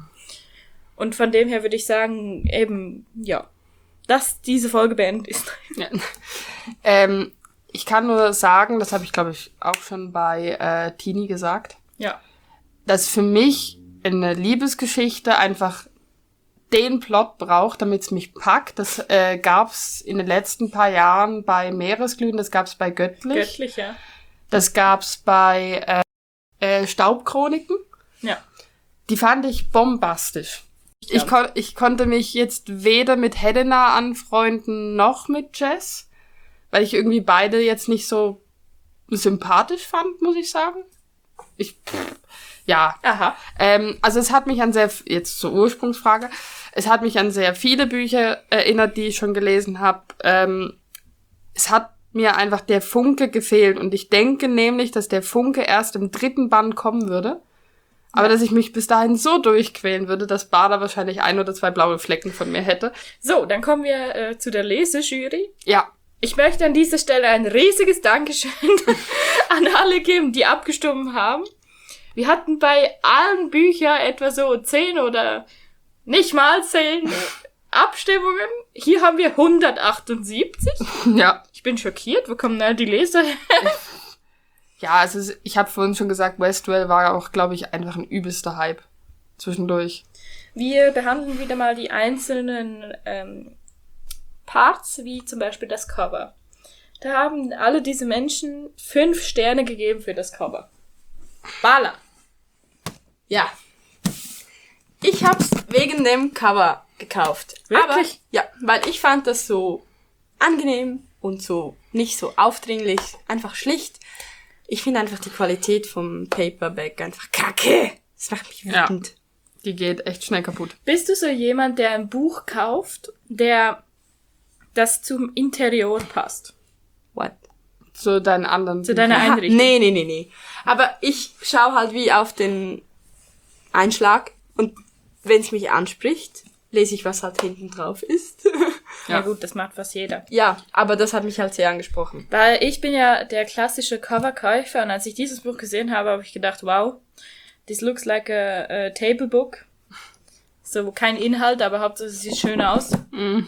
Und von dem her würde ich sagen, eben, ja, dass diese Folge beendet ist. Ja. ähm, ich kann nur sagen, das habe ich glaube ich auch schon bei äh, Tini gesagt, Ja. dass für mich eine Liebesgeschichte einfach den Plot braucht, damit es mich packt. Das äh, gab's in den letzten paar Jahren bei Meeresglühen, das gab's bei Göttlich, Göttlich, ja. das gab's bei äh, äh, Staubchroniken. Ja. Die fand ich bombastisch. Ich, kon- ich konnte mich jetzt weder mit Helena anfreunden noch mit Jess, weil ich irgendwie beide jetzt nicht so sympathisch fand, muss ich sagen. Ich, pff, ja. Aha. Ähm, also es hat mich an sehr, jetzt zur Ursprungsfrage, es hat mich an sehr viele Bücher erinnert, die ich schon gelesen habe. Ähm, es hat mir einfach der Funke gefehlt und ich denke nämlich, dass der Funke erst im dritten Band kommen würde. Aber dass ich mich bis dahin so durchquälen würde, dass Bada wahrscheinlich ein oder zwei blaue Flecken von mir hätte. So, dann kommen wir äh, zu der Lesejury. Ja, Ich möchte an dieser Stelle ein riesiges Dankeschön an alle geben, die abgestimmt haben. Wir hatten bei allen Büchern etwa so zehn oder nicht mal zehn Abstimmungen. Hier haben wir hundertachtundsiebzig. ja. Ich bin schockiert. Wo kommen da die Leser her? Ja, also es- ich habe vorhin schon gesagt, Westwell war auch, glaube ich, einfach ein übelster Hype zwischendurch. Wir behandeln wieder mal die einzelnen ähm, Parts, wie zum Beispiel das Cover. Da haben alle diese Menschen fünf Sterne gegeben für das Cover. Bala. Ja. Ich hab's wegen dem Cover gekauft. Wirklich? Aber, ja, weil ich fand das so angenehm und so nicht so aufdringlich, einfach schlicht. Ich finde einfach die Qualität vom Paperback einfach kacke. Das macht mich Ja. wütend. Die geht echt schnell kaputt. Bist du so jemand, der ein Buch kauft, der das zum Interieur passt? What? Zu deinen anderen. Zu deiner Aha, Einrichtung? nee, nee, nee, nee. Aber ich schaue halt wie auf den Einschlag und wenn es mich anspricht, lese ich, was halt hinten drauf ist. Ja gut, das macht fast jeder. Ja, aber das hat mich halt sehr angesprochen. Weil ich bin ja der klassische Coverkäufer und als ich dieses Buch gesehen habe, habe ich gedacht, wow, this looks like a, a table book. So, kein Inhalt, aber Hauptsache es sieht schön aus. Mm.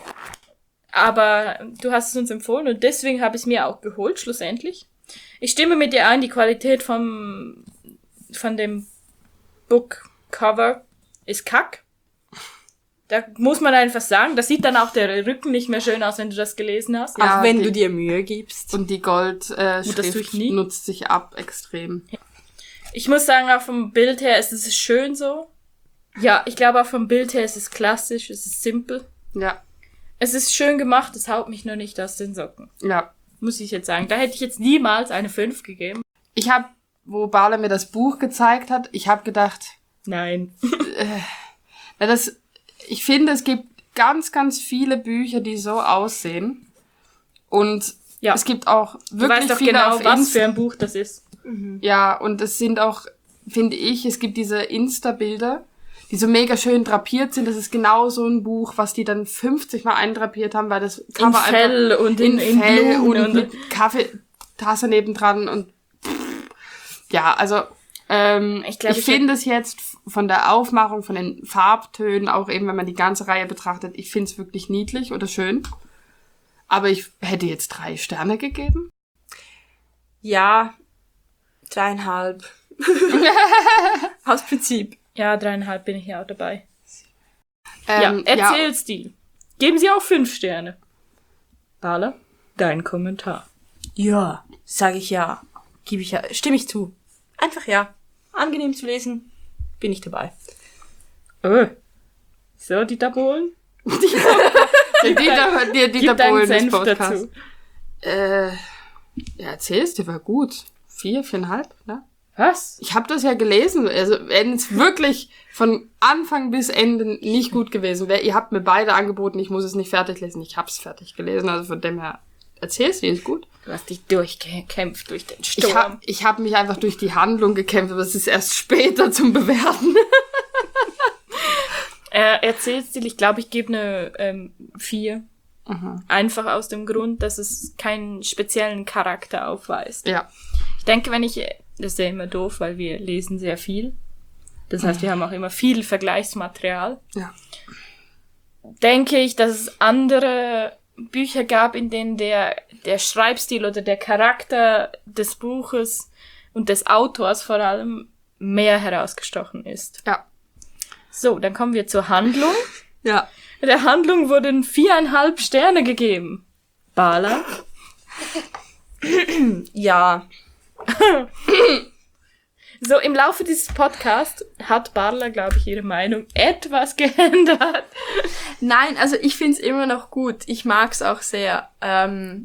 Aber du hast es uns empfohlen und deswegen habe ich es mir auch geholt, schlussendlich. Ich stimme mit dir ein, die Qualität vom, von dem Bookcover ist kack. Da muss man einfach sagen, da sieht dann auch der Rücken nicht mehr schön aus, wenn du das gelesen hast. Ja, Auch wenn die- du dir Mühe gibst. Und die Goldschrift äh, Und das tue ich nie. nutzt sich ab extrem. Ich muss sagen, auch vom Bild her ist es schön so. Ja, ich glaube auch vom Bild her ist es klassisch, es ist simpel. Ja, Es ist schön gemacht, es haut mich nur nicht aus den Socken. ja. Muss ich jetzt sagen. Da hätte ich jetzt niemals eine fünf gegeben. Ich habe, wo Bala mir das Buch gezeigt hat, ich habe gedacht, Nein. ja, das, ich finde, es gibt ganz, ganz viele Bücher, die so aussehen. Und Ja. es gibt auch Du wirklich weißt doch viele genau, auf was Insta. für ein Buch das ist. Ja, und es sind auch, finde ich, es gibt diese Insta-Bilder, die so mega schön drapiert sind. Das ist genau so ein Buch, was die dann fünfzig Mal eindrapiert haben, weil das Cover In Fell einfach und in, in, Fell Blumen und, und, mit Kaffeetasse nebendran und ja, also ähm, Ich glaub, ich ich finde es jetzt von der Aufmachung, von den Farbtönen, auch eben, wenn man die ganze Reihe betrachtet, ich finde es wirklich niedlich oder schön. Aber ich hätte jetzt drei Sterne gegeben. Ja, dreieinhalb. Aus Prinzip. ja, dreieinhalb bin ich ja auch dabei. Ähm, ja, Erzählstil. Geben Sie auch fünf Sterne. Bala, dein Kommentar. Ja, sage ich ja. Gebe ich ja, stimme ich zu. Einfach ja. Angenehm zu lesen, bin ich dabei. Oh. So, Dieter Bohlen? Der Dieter, der Dieter Gib deinen Bohlen des Senf Podcasts. dazu. Äh, ja, erzähl's dir, war gut. Vier, viereinhalb, ne? Was? Ich habe das ja gelesen. Also, wenn es wirklich von Anfang bis Ende nicht gut gewesen wäre, ihr habt mir beide angeboten, ich muss es nicht fertig lesen. Ich hab's fertig gelesen, also von dem her, erzähl's dir, ist gut. Du hast dich durchgekämpft durch den Sturm. Ich hab, ich hab mich einfach durch die Handlung gekämpft, aber es ist erst später zum Bewerten. Äh, Erzählstil, ich glaube, ich gebe eine ähm, vier. Einfach aus dem Grund, dass es keinen speziellen Charakter aufweist. Ja. Ich denke, wenn ich, das ist ja immer doof, weil wir lesen sehr viel. Das heißt, wir haben auch immer viel Vergleichsmaterial. Ja. Denke ich, dass es andere Bücher gab, in denen der, der Schreibstil oder der Charakter des Buches und des Autors vor allem mehr herausgestochen ist. Ja. So, dann kommen wir zur Handlung. Ja. Der Handlung wurden viereinhalb Sterne gegeben. Bala? Ja. So, im Laufe dieses Podcasts hat Barla, glaube ich, ihre Meinung etwas geändert. Nein, also ich find's immer noch gut. Ich mag's auch sehr. Ähm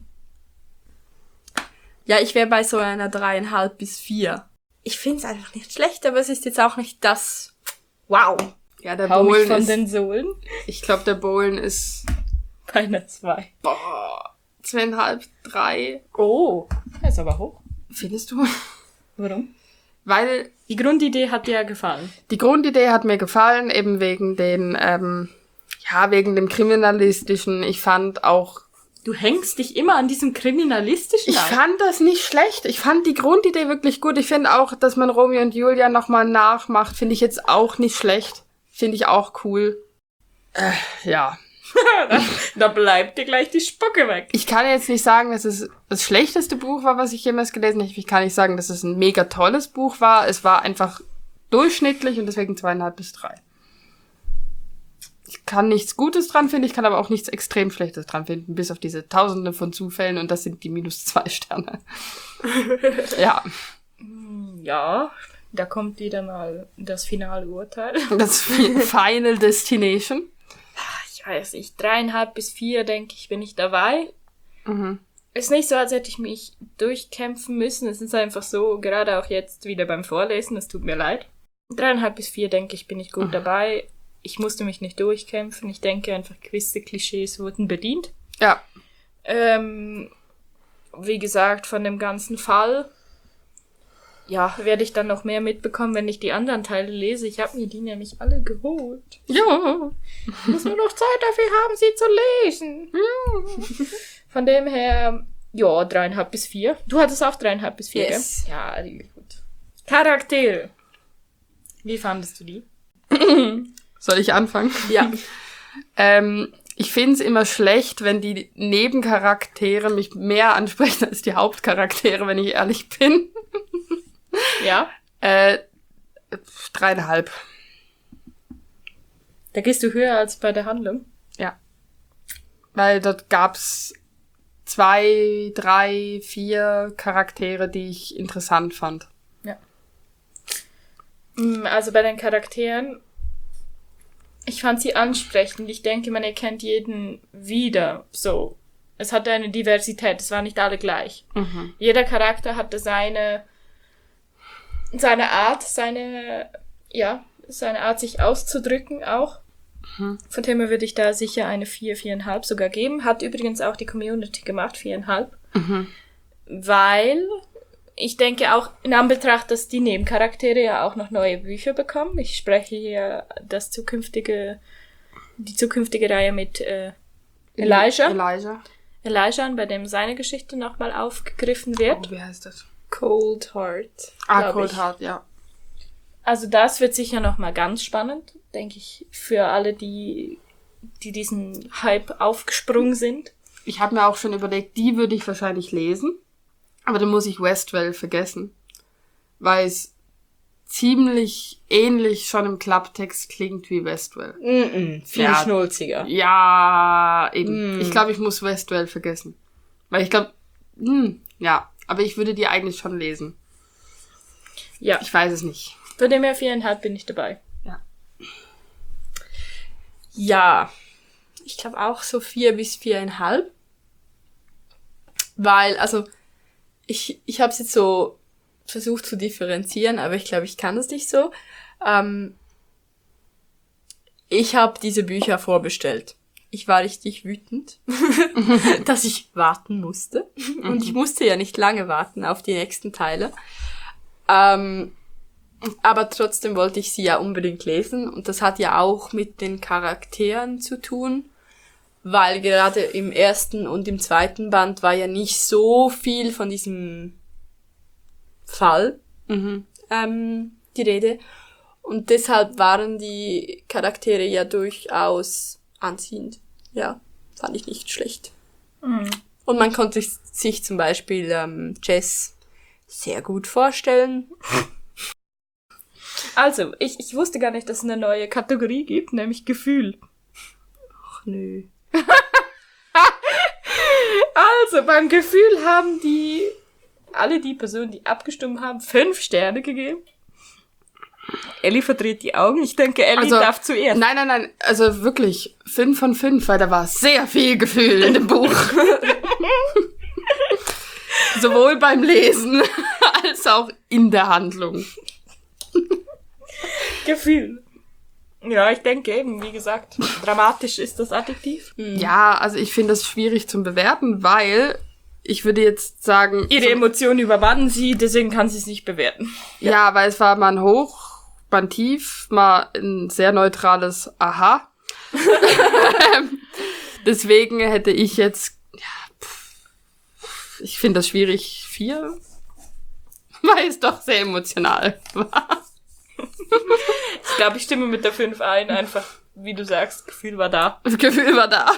ja, ich wäre bei so einer dreieinhalb bis vier. Ich find's einfach nicht schlecht, aber es ist jetzt auch nicht das Wow. Ja, der Hau mich Bohlen von ist, den Sohlen. ich glaube, der Bohlen ist, Bei einer zwei. boah, zweieinhalb, drei. Oh, das ist aber hoch. Findest du? Warum? Weil Die Grundidee hat dir ja gefallen. die Grundidee hat mir gefallen, eben wegen den, ähm, ja, wegen dem Kriminalistischen. Ich fand auch, Du hängst dich immer an diesem Kriminalistischen ich auf. fand das nicht schlecht. Ich fand die Grundidee wirklich gut. Ich finde auch, dass man Romeo und Julia nochmal nachmacht, finde ich jetzt auch nicht schlecht. Finde ich auch cool. Äh, ja. Da bleibt dir gleich die Spucke weg. Ich kann jetzt nicht sagen, dass es das schlechteste Buch war, was ich jemals gelesen habe. Ich kann nicht sagen, dass es ein mega tolles Buch war. Es war einfach durchschnittlich und deswegen zweieinhalb bis drei. Ich kann nichts Gutes dran finden, ich kann aber auch nichts extrem Schlechtes dran finden, bis auf diese Tausende von Zufällen und das sind die minus zwei Sterne. Ja, Ja, da kommt wieder mal das finale Urteil. das Final Destination. Ich weiß nicht, dreieinhalb bis vier, denke ich, bin ich dabei. Mhm. ist nicht so, als hätte ich mich durchkämpfen müssen. Es ist einfach so, gerade auch jetzt wieder beim Vorlesen, es tut mir leid. Dreieinhalb bis vier, denke ich, bin ich gut dabei. Ich musste mich nicht durchkämpfen. Ich denke einfach, gewisse Klischees wurden bedient. Ja. Ähm, wie gesagt, von dem ganzen Fall, ja, werde ich dann noch mehr mitbekommen, wenn ich die anderen Teile lese. Ich habe mir die nämlich alle geholt. Ja. Ich muss nur noch Zeit dafür haben, sie zu lesen. Von dem her, ja, dreieinhalb bis vier. Du hattest auch dreieinhalb bis vier, Yes. gell? Ja, die gut. Charaktere. Wie fandest du die? Soll ich anfangen? Ja. ähm, ich finde es immer schlecht, wenn die Nebencharaktere mich mehr ansprechen als die Hauptcharaktere, wenn ich ehrlich bin. Ja. Äh, dreieinhalb. Da gehst du höher als bei der Handlung. Ja. Weil dort gab's zwei, drei, vier Charaktere, die ich interessant fand. Ja. Also bei den Charakteren, ich fand sie ansprechend. Ich denke, man erkennt jeden wieder. So. Es hatte eine Diversität, es waren nicht alle gleich. Mhm. Jeder Charakter hatte seine, seine Art, seine, ja, seine Art, sich auszudrücken auch. Mhm. Von dem her würde ich da sicher eine vier, viereinhalb sogar geben. Hat übrigens auch die Community gemacht, viereinhalb. Mhm. Weil ich denke auch in Anbetracht, dass die Nebencharaktere ja auch noch neue Bücher bekommen. Ich spreche hier das zukünftige, die zukünftige Reihe mit äh, Elijah. Elijah. Elijah an, bei dem seine Geschichte nochmal aufgegriffen wird. Oh, wie heißt das? Cold Heart. Ah, glaub Cold ich. Heart, ja. Also das wird sicher nochmal ganz spannend, denke ich, für alle, die, die diesen Hype aufgesprungen sind. Ich habe mir auch schon überlegt, die würde ich wahrscheinlich lesen. Aber dann muss ich Westwell vergessen. Weil es ziemlich ähnlich schon im Klapptext klingt wie Westwell. Mm-mm, viel Ja. schnulziger. Ja, eben. Mm. Ich glaube, ich muss Westwell vergessen. Weil ich glaube, hm, ja. Aber ich würde die eigentlich schon lesen. Ja, Ich weiß es nicht. von dem her viereinhalb bin ich dabei. Ja, ich glaube auch so vier bis viereinhalb. Weil, also, ich, ich habe es jetzt so versucht zu differenzieren, aber ich glaube, ich kann das nicht so. Ähm, ich habe diese Bücher vorbestellt. Ich war richtig wütend, dass ich warten musste. Und ich musste ja nicht lange warten auf die nächsten Teile. Ähm, aber trotzdem wollte ich sie ja unbedingt lesen. Und das hat ja auch mit den Charakteren zu tun. Weil gerade im ersten und im zweiten Band war ja nicht so viel von diesem Fall Mhm. ähm, die Rede. Und deshalb waren die Charaktere ja durchaus anziehend. Ja, fand ich nicht schlecht. Mhm. Und man konnte sich, sich zum Beispiel ähm, Jess sehr gut vorstellen. Also, ich, ich wusste gar nicht, dass es eine neue Kategorie gibt, nämlich Gefühl. Ach nö. Also, beim Gefühl haben die, alle die Personen, die abgestimmt haben, fünf Sterne gegeben. Ellie verdreht die Augen. Ich denke, Ellie Also, darf zuerst. Nein, nein, nein. Also wirklich, fünf von fünf, weil da war sehr viel Gefühl in dem Buch. Sowohl beim Lesen als auch in der Handlung. Gefühl. Ja, ich denke eben, wie gesagt, dramatisch ist das Adjektiv. Ja, also ich finde das schwierig zum Bewerten, weil ich würde jetzt sagen... Ihre so- Emotionen überwanden sie, deswegen kann sie es nicht bewerten. Ja, weil es war mal ein Hoch, mal ein Tief, mal ein sehr neutrales Aha. Deswegen hätte ich jetzt, ja, pff, ich finde das schwierig, vier, weil es doch sehr emotional war. Ich glaube, ich stimme mit der fünf ein, einfach, wie du sagst, Gefühl war da. Das Gefühl war da.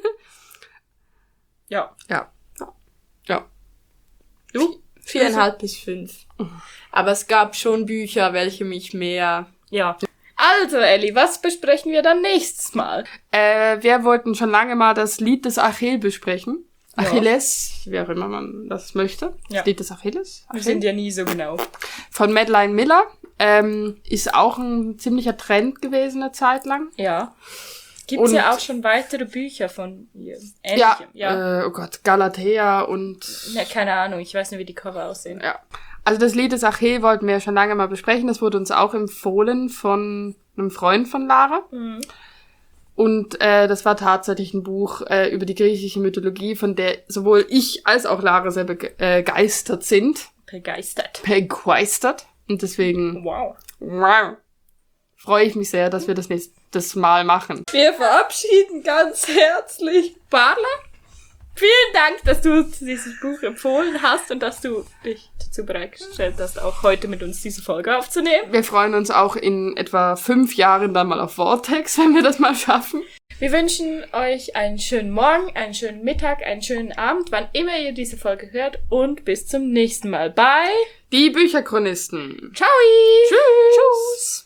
Ja. Ja. Ja. Du? Viereinhalb bis fünf. Aber es gab schon Bücher, welche mich mehr... Ja. Also, Ellie, was besprechen wir dann nächstes Mal? Äh, wir wollten schon lange mal das Lied des Achill besprechen. Ja. Achilles, wie auch immer man das möchte. Ja. Das Lied des Achilles. Wir sind ja nie so genau. Von Madeline Miller. Ähm, ist auch ein ziemlicher Trend gewesen eine Zeit lang. Ja. Gibt es Und- ja auch schon weitere Bücher von ihr. Ja, Ähnlichem. Ja. Äh, oh Gott, Galatea und... ja. Keine Ahnung, ich weiß nicht, wie die Cover aussehen. Ja. Also das Lied des Ache wollten wir ja schon lange mal besprechen. Das wurde uns auch empfohlen von einem Freund von Lara. Mhm. Und äh, das war tatsächlich ein Buch äh, über die griechische Mythologie, von der sowohl ich als auch Lara sehr begeistert sind. Begeistert. Begeistert. Und deswegen Wow. wow, freue ich mich sehr, dass wir das nächstes Mal machen. Wir verabschieden ganz herzlich Barla. Vielen Dank, dass du dieses Buch empfohlen hast und dass du dich dazu bereitgestellt hast, auch heute mit uns diese Folge aufzunehmen. Wir freuen uns auch in etwa fünf Jahren dann mal auf Vortex, wenn wir das mal schaffen. Wir wünschen euch einen schönen Morgen, einen schönen Mittag, einen schönen Abend, wann immer ihr diese Folge hört und bis zum nächsten Mal. Bye. Die Bücherchronisten. Ciao. Tschüss.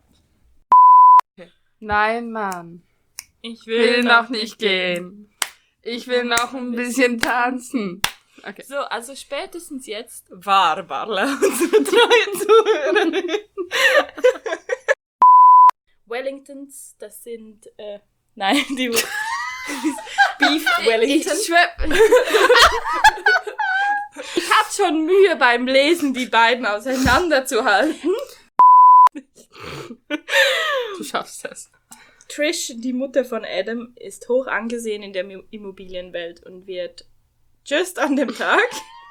Nein, Mann. Ich Will noch nicht gehen. Ich will noch ein bisschen tanzen. Okay. So, also spätestens jetzt war Barla unsere treue Zuhörerin. Wellingtons, das sind, äh, nein, die Beef Wellingtons. Ich schwör, Ich hab schon Mühe beim Lesen, die beiden auseinanderzuhalten. du schaffst das. Trish, die Mutter von Adam, ist hoch angesehen in der Im- Immobilienwelt und wird just an dem Tag...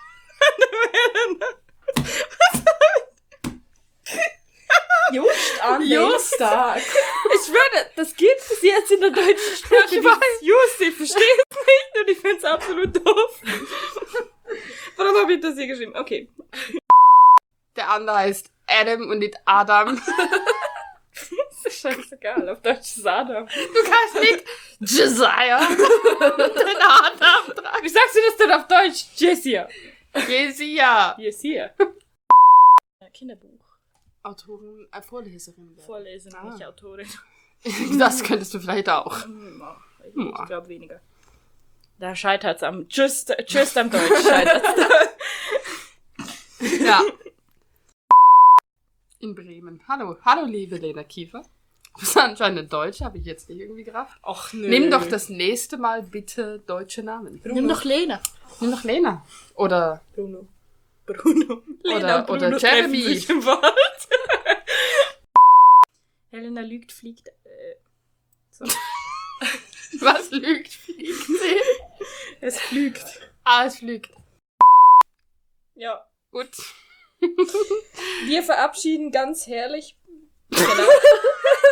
Just an Just. dem Tag. Ich schwöre, das gibt es jetzt in der deutschen Sprache. Ich weiß. Just, ich verstehe es nicht und ich finde es absolut doof. Warum habe ich das hier geschrieben? Okay. Der andere heißt Adam und nicht Adam. Das ist scheißegal, auf Deutsch ist Adam. Du kannst nicht Josiah und den Adam tragen. Wie sagst du das denn auf Deutsch? Jessia. Jesia. Jessia. Kinderbuch. Autorin, äh, Vorleserin. werden. Vorlesen, Ah. nicht Autorin. Das könntest du vielleicht auch. Ich, ich glaube weniger. Da scheitert's am Just, just am Deutsch scheitert's. Ja. In Bremen. Hallo. Hallo, liebe Lena Kiefer. Du bist anscheinend Deutsch, habe ich jetzt nicht irgendwie gerafft. Och nö. Nimm doch das nächste Mal bitte deutsche Namen. Nimm doch Lena. Nimm doch Lena. Oder, Bruno. Bruno. Lena und oder Bruno Jeremy. treffen sich im Wald. Helena lügt, fliegt. Äh, so. was lügt, fliegt sie? Es flügt. Ah, es fliegt. Ja. Gut. Wir verabschieden ganz herrlich. Genau.